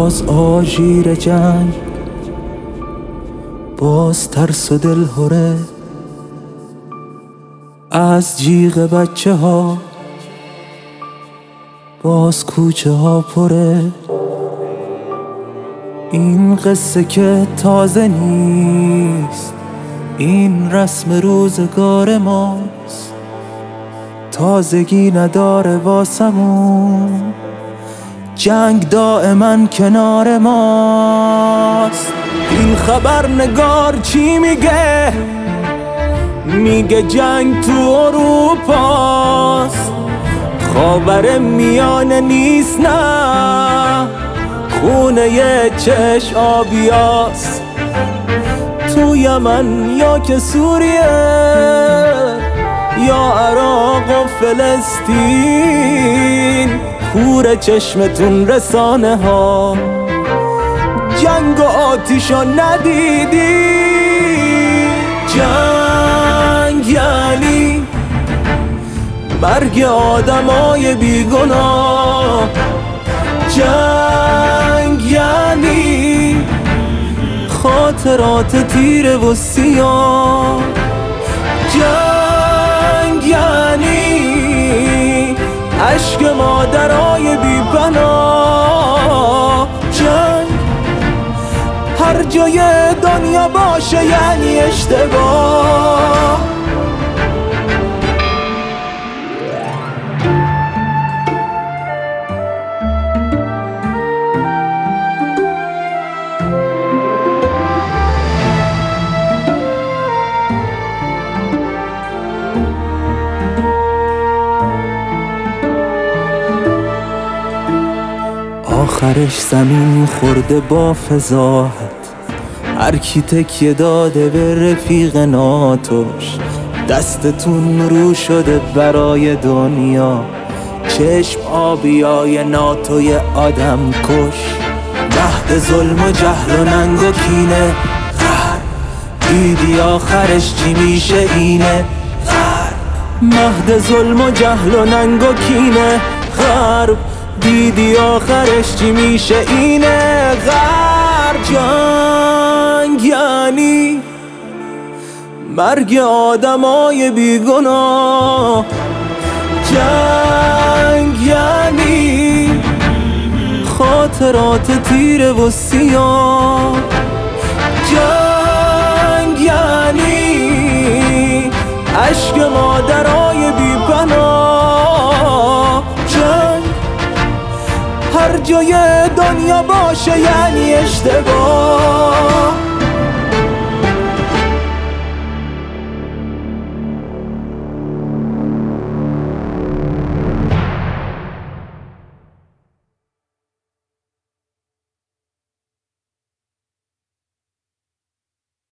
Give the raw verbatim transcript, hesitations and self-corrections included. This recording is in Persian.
باز آژیر جنگ، باز ترس و دلهره از جیغ بچه ها، باز کوچه ها پره. این قصه که تازه نیست، این رسم روزگار ماست، تازگی نداره واسمون، جنگ دائما کنار ماست. این خبرنگار چی میگه؟ میگه جنگ تو اروپاست، خاور میانه نیست، نه خونه یه چش آبیاست. تو یمن یا که سوریه یا عراق و فلسطین، کور چشمتون رسانه ها، جنگ و آتیشو ندیدی؟ جنگ یعنی مرگ آدمای بیگناه، جنگ یعنی خاطرات تیره و سیاه، جنگ یعنی عشق مادرای بی پناه، جنگ هر جای دنیا باشه یعنی اشتباه. آخرش زمین خورده با فضاحت، هر کی تکیه داده به رفیق ناتوش، دستتون رو شده برای دنیا، چشم آبیای ناتوی آدم کش. مهد ظلم و جهل و ننگ و کینه، غرب دیدی آخرش چی میشه اینه، غرب مهد ظلم و جهل و ننگ و کینه، غرب دیدی آخرش چی میشه اینه، غرب. جنگ یعنی مرگ آدمای بیگناه، جنگ یعنی خاطرات تیره و سیاه، جنگ یعنی عشق مادرای بی پناه، جنگ هر جای دنیا باشه یعنی اشتباه.